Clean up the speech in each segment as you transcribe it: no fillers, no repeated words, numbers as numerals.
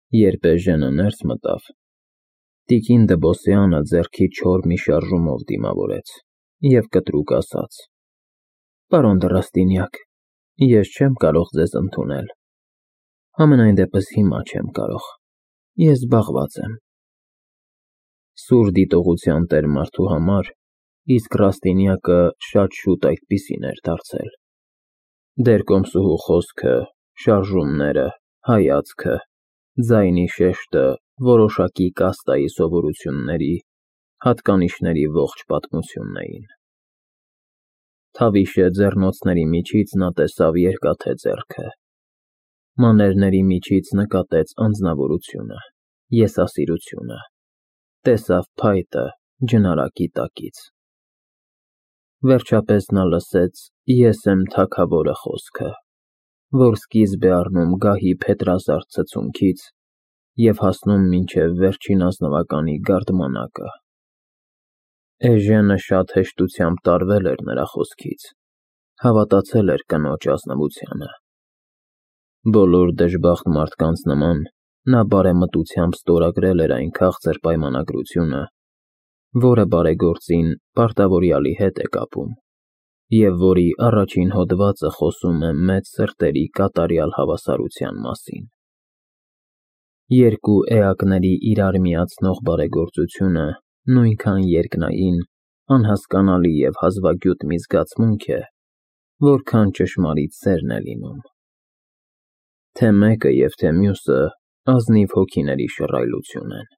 Երբ Էժենը ներս մտավ, տիկին Դբոսյանը ձեռքի չոր մի շարժումով դիմավորեց և կտրուկ ասաց. «Պարոն Ռաստինյակ, ես չեմ կարող ձեզ ընդունել, համենայն դեպս հիմա չեմ կարող, ես զբաղված եմ»։ Սուր դիտողության տեր մարդու համար իսկ Ռաստինյակը շատ շուտ այդպիսին էր դարձել։ Դերկոմսուհու խոսքը, շարժումները, հայացքը, ձայնի շեշտը որոշակի կաստայի սովորությունների, հատկանիշների ողջ պատմությունն էին։ Թավիշե ձեռնոցների միջից նա տեսավ երկաթե ձեռքը, մաներների միջից նկատեց անձնավորությունը, եսասիրությունը, տեսավ փայտը ջնարակի տակից։ Վերջապես նա լսեց «Ես եմ թագավորը» խոսքը, որ սկիզբ է առնում գահի փետրազարդ ցցունքից և հասնում մինչև վերջին ազնվականի գարդմանակը։ Էժենը շատ հեշտությամբ տարվել էր նրա խոսքից, հավատացել էր կնոջ ազնվությանը։ Բոլոր դժբախտ մարդկանց նման նա բարեմտությամբ ստորագրել էր այն քաղցր պայմանագրությունը, որը բարեգործին պարտավորյալի հետ է կապում, և որի առաջին հոդվածը խոսում է մեծ սրտերի կատարյալ հավասարության մասին։ Երկու էակների իրար միացնող բարեգործությունը նույնքան երկնային, անհասկանալի և հազվագյուտ մի զգացմունք է, որքան ճշմարիտ սերն է լինում։ Թե մեկը և թե մյուսը ազնիվ հոգիների շռայլություն են։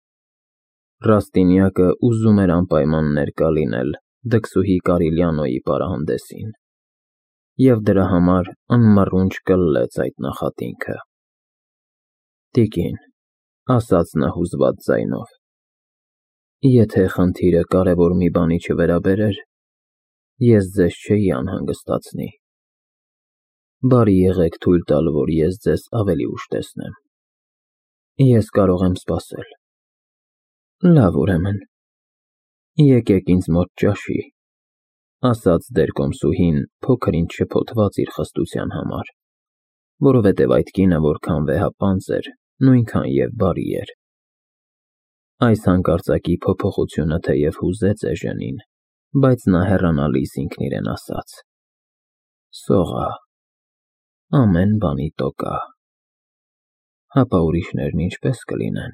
Ռաստինյակը ուզում էր անպայման ներկա լինել դքսուհի Կարիլյանոյի պարահանդեսին և դրա համար անմռունչ կլլեց այդ նախատինքը։ «Տիկին», ասաց նա հուզված ձայնով, «եթե խնդիրը կարևոր մի բանի չվերաբերեր, ես ձեզ չէի անհանգստացնի։ Բարի եղեք թույլ տալ, որ ես ձեզ ավելի ուշ տեսնեմ։ Ես կարող եմ սպասել»։ «Լավ, ուրեմն, եկեք ինձ մոտ ճաշի», ասաց դերկոմսուհին փոքր-ինչ շփոթված իր խստության համար, որովհետև այդ կինը որքան վեհապանծ էր, նույնքան և բարի էր։ Այս հանկարծակի փոփոխությունը թեև հուզեց Էժենին, բայց նա հեռանալիս ինքն իրեն ասաց. «Սողա, ամեն բանի տոկա։ Հապա ուրիշներն ինչպե՞ս կլինեն։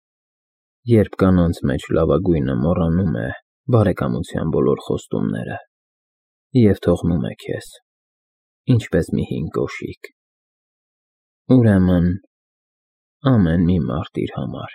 Երբ կանանց մեջ լավագույնը մոռանում է բարեկամության բոլոր խոստումները և թողնում է քեզ, ինչպես մի հին կոշիկ։ Ուրեմն ամեն մի մարդ իր համար։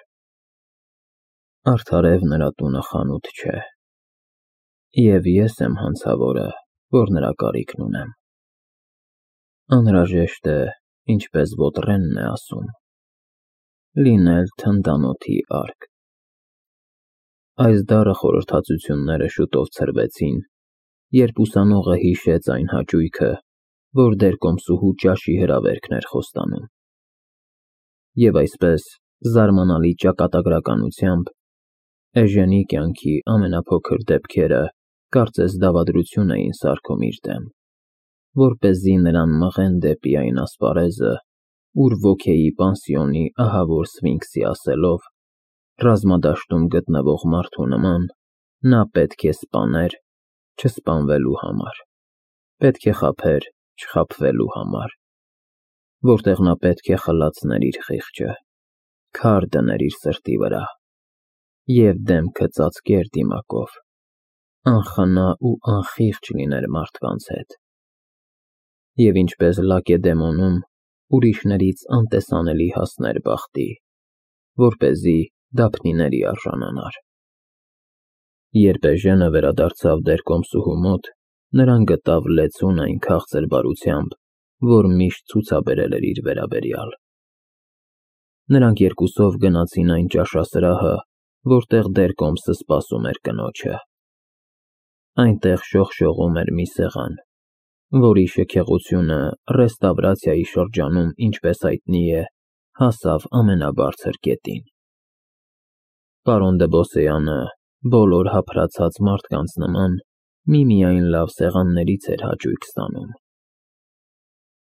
Արդարև նրա տունը խանութ չէ, և ես եմ հանցավորը, որ նրա կարիքն ունեմ։ Անհրաժեշտ է, ինչպես Վոտրենն է ասում, լինել թնդանոթի արկ»։ Այս դառը խորհրդածությունները շուտով ցրվեցին, երբ ուսանողը հիշեց այն հաճույքը, որ դերկոմսուհու ճաշի հրավերքն էր խոստանում։ Եվ այսպես, զարմանալի ճակատագրականությամբ, Էժենի կյանքի ամենափոքր դեպքերը կարծես դավադրություն էին սարքում իր դեմ, որպեսզի նրան մղեն դեպի այն ասպարեզը, ուր ոգեի պանսիոնի ահավոր սֆինքսի ասելով, ռազմադաշտում գտնվող մարդու նման, նա պետք է սպաներ չսպանվելու համար, պետք է խաբեր չխաբվելու համար, որտեղ նա պետք է խլացներ իր խիղճը, քար դներ իր սրտի վրա և դեմքը ծածկեր դիմակով, անխնա ու անխիղճ լիներ մարդկանց հետ, և ինչպես Լակեդեմոնում ուրիշներից անտեսանելի հասներ բախտի, որպեսզի դափնիների արժանանար։ Երբ Էժենը վերադարձավ դերկոմսուհու մոտ, նրան գտավ լեցուն այն քաղցր բարությամբ, որ միշտ ցուցաբերել էր իր վերաբերյալ։ Նրանք երկուսով գնացին այն ճաշասրահը, որտեղ դերկոմսը սպասում էր կնոջը։ Այնտեղ շողշողում էր մի սեղան, որի շքեղությունը ռեստավրացիայի շրջանում, ինչպես հայտնի է, հասավ ամենաբարձր կետին։ Պարոն Դբոսյանը, բոլոր հափրացած մարդկանց նման, միմիայն լավ սեղաններից էր հաճույք ստանում։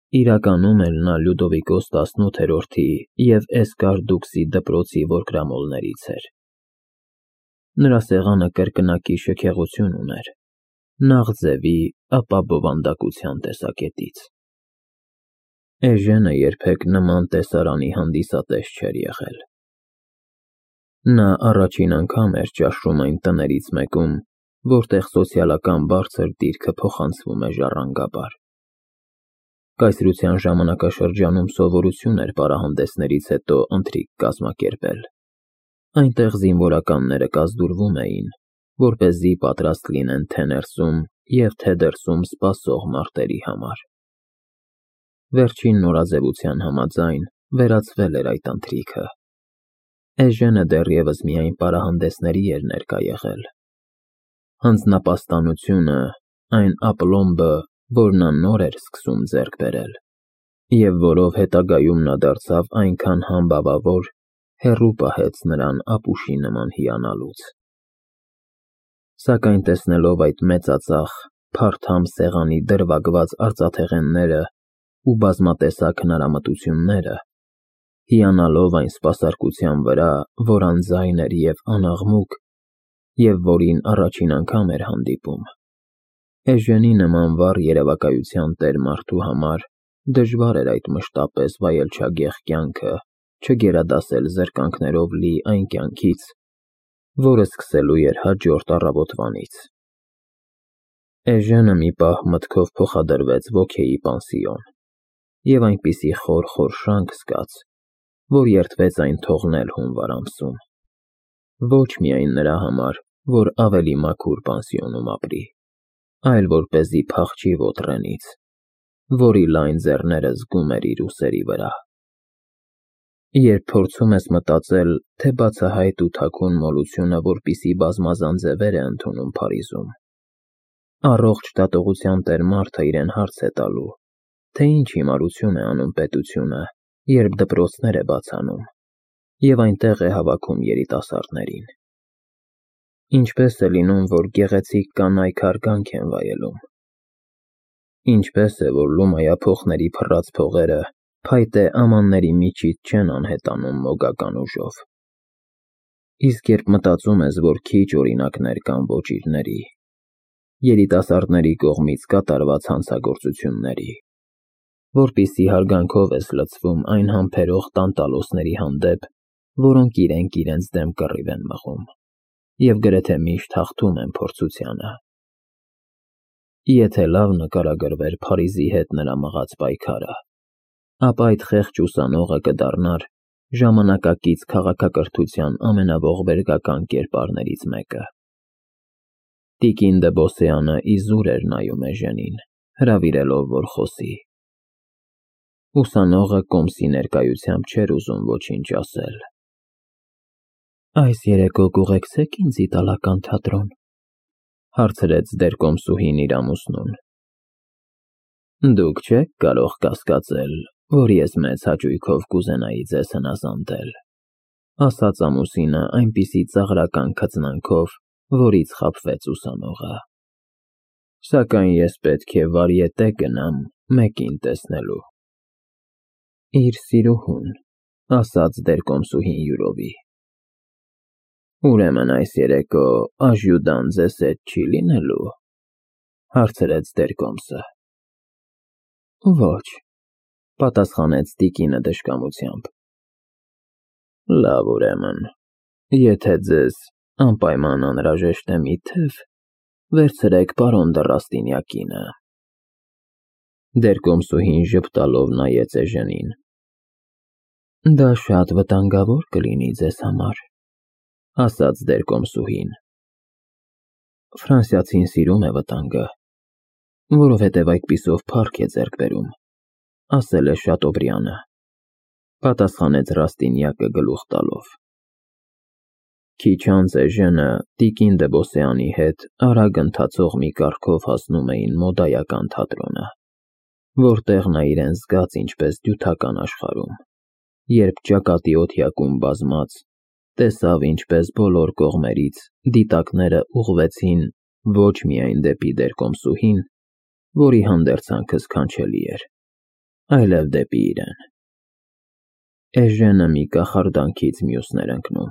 իրականում էլ նա Լյուդովիկոս 18-րդի և Էսկար Դուքսի դպրոցի որկրամոլներից էր։ Նրա սեղանը կրկնակի շքեղություն ուներ, նաղ ձևի, ապա բովանդակության տեսակետից։ Էժենը երբեք նման տեսարանի հանդիսատես չէր եղել։ Նա առաջին անգամ էր ճաշում այն տներից մեկում, որտեղ սոցիալական բարձր դիրքը փոխանցվում է ժառանգաբար։ Կայսրության ժամանակաշրջանում սովորություն էր պարահանդեսներից հետո ընթրիք կազմակերպել։ Այնտեղ զինվորականները կազդուրվում էին, որպեսզի պատրաստ լինեն թե ներսում և թե դրսում սպասող մարտերի համար։ Վերջին նորաձևության համաձայն վերացվել էր այդ ընթրիքը։ Էժենը դեռևս միայն պարահանդեսների էր ներկա եղել։ Հանձնապաստանությունը, այն ապլոմբը, որ նա նոր էր սկսում ձեռք բերել, և որով հետագայում նա դարձավ այնքան համբավավոր, հեռու պահեց նրան ապուշի նման հիանալուց։ Սակայն տեսնելով այդ մեծածախ, փարթամ սեղանի դրվագված արծաթեղենները ու բազմատեսակ հնարամտությունները, հիանալով այն սպասարկության վրա, որ անձայն էր և անաղմուկ, և որին առաջին անգամ էր հանդիպում, Էժենի նման վառ երևակայության տեր մարդու համար դժվար էր այդ մշտապես վայելչագեղ կյանքը չգերադասել զրկանքներով լի այն կյանքից, որը սկսելու էր հաջորդ առավոտվանից։ Էժենը մի պահ մտքով փոխադրվեց ոգեի պանսիոն և այնպիսի խոր շանք զգաց, որ երդվեց այն թողնել հունվար ամսում, ոչ միայն նրա համար, որ ավելի մաքուր պանսիոնում ապրի, այլ որպեսզի փախչի Ոտրենից, որի լայն ձեռները զգում էր իր ուսերի վրա։ Երբ փորձում ես մտածել, թե բացահայտ ու թաքուն մոլությունը որպիսի բազմազան ձևեր է ընդունում Փարիզում, առողջ դատողության տեր մարդը իրեն հարց է տալու, թե ինչ հիմարություն է անում պետությունը, երբ դպրոցներ է բաց անում և այնտեղ է հավաքում երիտասարդներին։ Ինչպես է լինում, որ գեղեցիկ կանայք հարգանք են վայելում։ Ինչպես է, որ լումայափոխների փռած փողերը փայտե ամանների միջից չեն անհետանում մոգական ուժով։ Իսկ երբ մտածում ես, որ քիչ օրինակներ կան ոճիրների, երիտասարդների կողմից կատարված հանցագործությունների, որպիսի հարգանքով ես լցվում այն համբերող տանտալոսների հանդեպ, որոնք իրենց դեմ կռիվ են մղում և գրեթե միշտ հաղթում են փորձությանը։ Եթե լավ նկարագրվեր Փարիզի հետ նրա մղած պայքարը, ապա այդ խեղճ ուսանողը կդառնար ժամանակակից քաղաքակրթության ամենաողբերգական կերպարներից մեկը։ Տիկին դը Բոսեանը իզուր էր նայում Էժենին, հրավիրելով, որ խոսի։ Ուսանողը կոմսի ներկայությամբ չէր ուզում ոչինչ ասել։ «Այս երեկո կուղեկցե՞ք ինձ իտալական թատրոն», հարցրեց դերկոմսուհին իր ամուսնուն։ «Դուք չեք կարող կասկածել, որ ես մեծ հաճույքով կուզենայի ձեզ հնազանդել», ասաց ամուսինը այնպիսի ծաղրական քծնանքով, որից խաբվեց ուսանողը։ «Սակայն ես պետք է վարիետե գնամ մեկին տեսնելու»։ «Իր սիրուհուն», ասաց դերկոմսուհին յուրովի։ «Ուրեմն այս երեկո աժյուդան ձեզ հետ չի լինելու», հարցրեց դերկոմսը։ «Ոչ», պատասխանեց տիկինը դժկամությամբ։ «Լավ, ուրեմն, եթե ձեզ անպայման անհրաժեշտ է մի թև, վերցրեք պարոն դը Ռաստինյակինը»։ Դերկոմսուհին ժպտալով նայեց Էժենին։ «Դա շատ վտանգավոր կլինի ձեզ համար», ասաց դերկոմսուհին։ «Ֆրանսիացին սիրում է վտանգը, որովհետև այդպիսով փառք է ձեռք բերում», ասել է Շատոբրյանը, պատասխանեց Ռաստինյակը գլուխ տալով։ Քիչ անց Էժենը տիկին դը Բոսեանի հետ արագ ընթացող մի կառքով հասնում էին մոդայական թատրոնը, որտեղ նա իրեն զգաց ինչպես դյութական աշխարհում, երբ ճակատի օթյակում բազմած, տեսավ ինչպես բոլոր կողմերից դիտակները ուղղվեցին ոչ միայն դեպի դերկոմսուհին, որի հանդերձանքը սքանչելի էր, այլև դեպի իրեն։ Էժենը մի կախարդանքից մյուսներ ընկնում։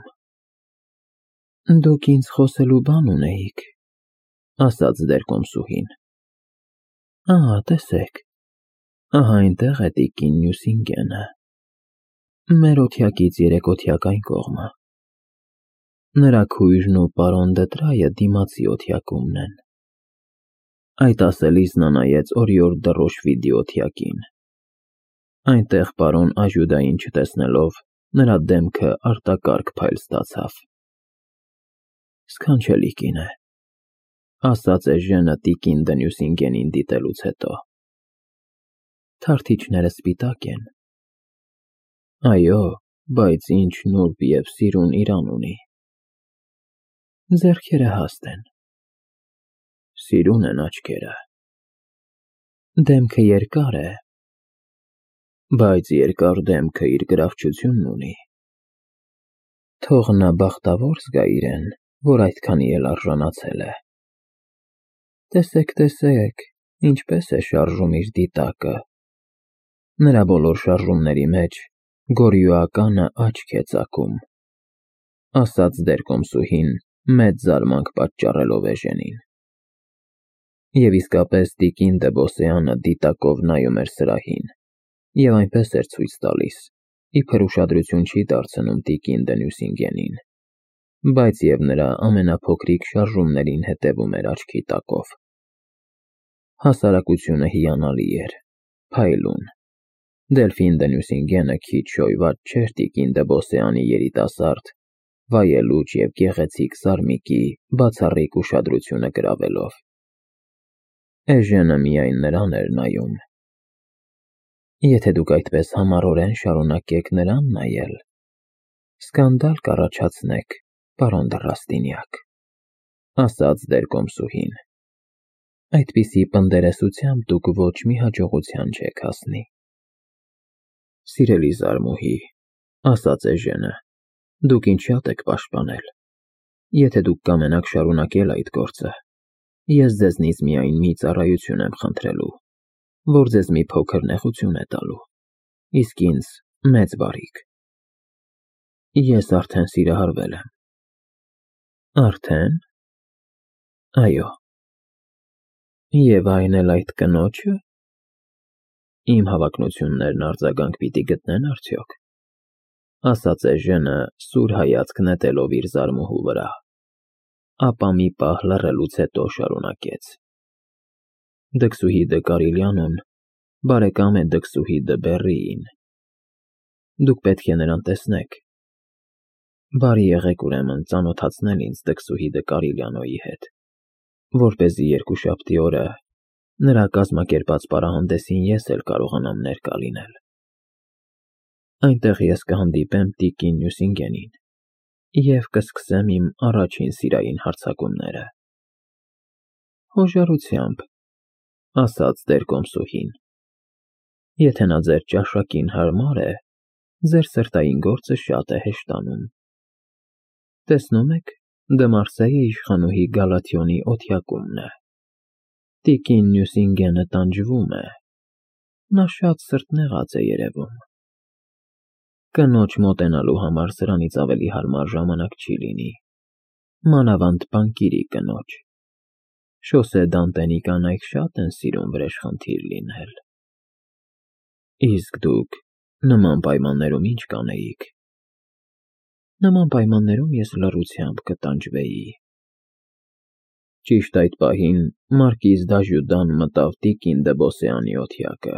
Դուք ինձ խոսելու բան ունեիք, ասաց դերկոմսուհին։ Ահա, տեսեք, ահա այնտեղ է տիկին Նյուսինգենը, մեր օթյակից երեկոթյակ այն կողմը։ Նրա քույրն ու պարոն Դտրայը դիմացի օթյակումն են։ Այդ ասելիս նա նայեց օրիորդ դռոշվիդի օթյակին։ Այնտեղ պարոն Աժյուդային չտեսնելով, նրա դեմքը արտակարգ փայլ ստացավ։ Սքանչելի կին է, ասաց էժենը տիկին Նյուսինգենին դիտելուց հետո։ Թարթիչները սպիտակ են։ Այո, բայց ինչ նուրբ և սիրուն իրան ունի։ Ձեռքերը հաստ են։ Սիրուն են աչքերը։ Դեմքը երկար է, բայց երկար դեմքը իր գրավչությունն ունի։ Թող նա բախտավոր զգա իրեն, որ այդքանի էլ արժանացել է։ Տեսեք, ինչպես է շարժում իր դիտակը։ Նրա բոլոր շարժումների մեջ գորյուականը աչք է ծակում, ասաց դերկոմսուհին, մեծ զարմանք պատճառելով էժենին։ Եվ իսկապես տիկին Դեբոսեանը դիտակով նայում էր սրահին, և այնպես էր ցույց տալիս, իբր ուշադրություն չի դարձնում տիկին Նյուսինգենին, բայց և նրա ամենափոքրիկ շարժումներին հետևում էր աչքի տակով։ Հասարակությունը հիանալի էր, փայլուն։ Դելֆին Նյուսինգենը քիչ շոյված չէր տիկին Դեբոսեանի երիտասարդ, վայելուչ և գեղեցիկ զարմիկի բացառիկ ուշադրությունը գրավելով։ Էժենը միայն նրան էր նայում։ Եթե դուք այդպես համառորեն շարունակեք նրան նայել, սկանդալ կառաջացնեք, պարոն Դռաստինյակ, ասաց դերկոմսուհին։ Այդպիսի պնդերեսությամբ դուք ոչ մի հաջողության չեք հասնի։ Սիրելի զարմուհի, ասաց էժենը, դուք ինձ շատ եք պաշտպանել։ Եթե դուք կամենաք շարունակել այդ գործը, ես ձեզնից միայն մի ծառայություն եմ խնդրելու, որ ձեզ մի փոքր նեղություն է տալու, իսկ ինձ մեծ բարիք։ Ես արդեն սիրահարվել եմ։ Արդեն։ Այո։ Եվ այն էլ այդ կնոջը։ Իմ հավակնություններն արձագանք պիտի գտնեն արդյոք, ասաց էժենը, սուր հայացք նետելով իր զարմուհու վրա, ապա մի պահ լռելուց հետո շարունակեց. Դքսուհի դը Կարիլյանոն բարեկամ է դքսուհի դը Բեռիին։ Դուք պետք է նրան տեսնեք։ Բարի եղեք ուրեմն ծանոթացնել ինձ դքսուհի դը Կարիլյանոյի հետ, որպեսզի երկուշաբթի օրը նրա կազմակերպած պարահանդեսին ես էլ կարողանամ ներկա լինել։ Այնտեղ ես կհանդիպեմ տիկին Նյուսինգենին և կսկսեմ իմ առաջին սիրային հարձակումները։ Հոժարությամբ, ասաց դերկոմսուհին։ Եթե նա ձեր ճաշակին հարմար է, ձեր սրտային գործը շատ է հեշտանում։ Տեսնում եք, դե Մարսեյը իշխանուհի Գալաթիոնի օթյակումն է։ Տիկին Նյուսինգենը տանջվում է։ Նա շատ սրտնեղած է երևում։ Կնոջ մոտենալու համար սրանից ավելի հարմար ժամանակ չի լինի, մանավանդ բանկիրի կնոջ։ Շոսե Դանտենի կանայք շատ են սիրում վրեժխնդիր լինել։ Իսկ դուք նման պայմաններում ինչ կանեիք։ Նման պայմաններում ես լռությամբ կտանջվեի։ Ճիշտ այդ պահին մարկիզ Դաժյուդան մտավ տիկին Դեբոսեանի օթյակը։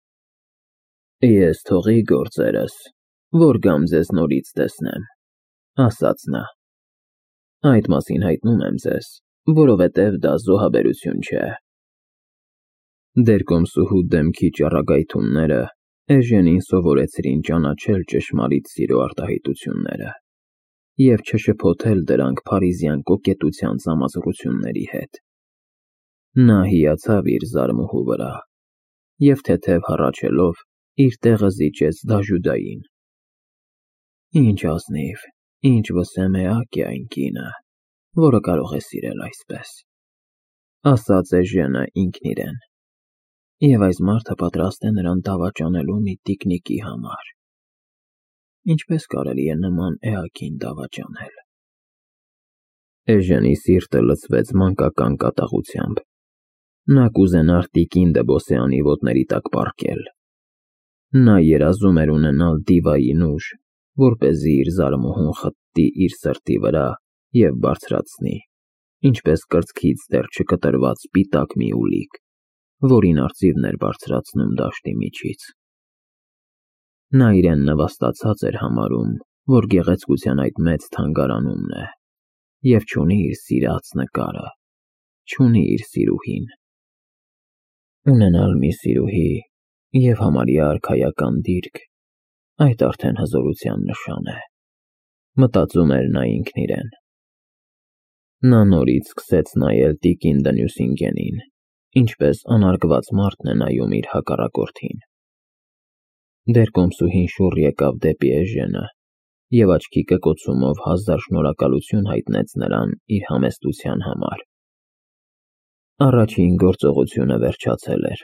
Ես թողի գործերս, որ գամ ձեզ նորից տեսնեմ, ասաց նա։ Այդ մասին հայտնում եմ ձեզ, որովհետև դա զոհաբերություն չէ։ Դերկոմսուհու դեմքի ճառագայթումները էժենին սովորեցրին ճանաչել ճշմարիտ սիրո արտահայտությունները և չշփոթել դրանք փարիզյան կոկետության սամազռությունների հետ։ Նա հիացավ իր զարմուհու վրա և թեթև հառաչելով իր տեղը զիջեց Դաժյուդային։ Ինչ ազնիվ, ինչ վսեմեակ է այն կինը, որը կարող է սիրել այսպես, ասաց էժենը ինքն իրեն։ Եվ այս մարդը պատրաստ է նրան դավաճանելու մի տիկնիկի համար։ Ինչպես կարելի է նման էակին դավաճանել։ Էժենի սիրտը լցվեց մանկական կատաղությամբ։ Նա կուզենար տիկին Դեբոսեանի ոտների տակ պառկել։ Նա երազում էր ունենալ դիվային ուժ, որպեսզի իր զարմուհուն խտտի իր սրտի վրա և բարձրացնի, ինչպես կրծքից դեռ չկտրված սպիտակ մի ուլիկ, որին արծիվն էր բարձրացնում դաշտի միջից։ Նա իրեն նվաստացած էր համարում, որ գեղեցկության այդ մեծ թանգարանումն է, և չունի իր սիրած նկարը, չունի իր սիրուհին։ Ունենալ մի սիրուհի և համարյա արքայական դիրք, այդ արդեն հզորության նշան է, մտածում էր նա ինքն իրեն։ Նա նորից սկսեց նայել տիկին de Nucingenին, ինչպես անարգված մարդն է նայում իր հակառակորդին։ Դերկոմսուհին շուռ եկավ դեպի Էժենը և աչքի կկոցումով հազար շնորհակալություն հայտնեց նրան իր համեստության համար։ Առաջին գործողությունը վերջացել էր։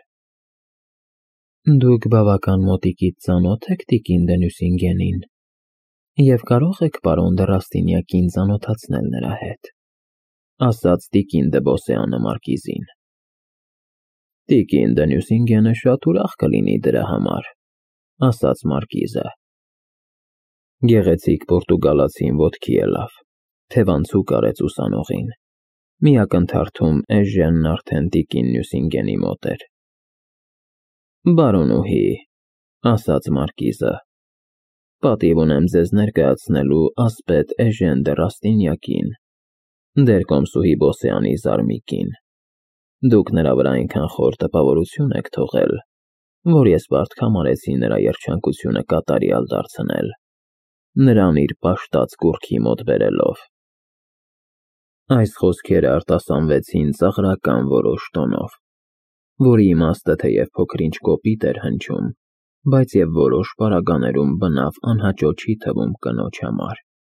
Դուք բավական մոտիկից ծանոթ եք տիկին de Nucingenին և կարող եք պարոն de Rastignac-ին ծանոթացնել նրա հետ, ասաց տիկին Դեբոսեանը մարկիզին։ Տիկին de Nucingene շատ ուրախ կլինի դրա համար, ասաց մարկիզը։ Գեղեցիկ պորտուգալացին ոտքի ելավ, թևանցուկ արեց ուսանողին։ Մի ակնթարթում Էժենն արդեն տիկին Nucingeni մոտ էր։ Բարոնուհի, ասաց մարկիզը, պատիվ ունեմ ձեզ ներկայացնելու ասպետ Էժեն de Rastignac-ին, դերկոմսուհի Բոսեանի զարմիկին։ Դուք նրա վրա այնքան խոր տպավորություն եք թողել, որ ես բարդ կամարեցի նրա երջանկությունը կատարյալ դարձնել, նրան իր պաշտած կուռքի մոտ բերելով։ Այս խոսքերը արտասանվեցին ծաղրական որոշ տոնով, որի իմաստը թեև փոքր-ինչ կոպիտ էր հնչում, բայց և որոշ պարագաներում բնավ անհաճո չի թվում կնոջ համար։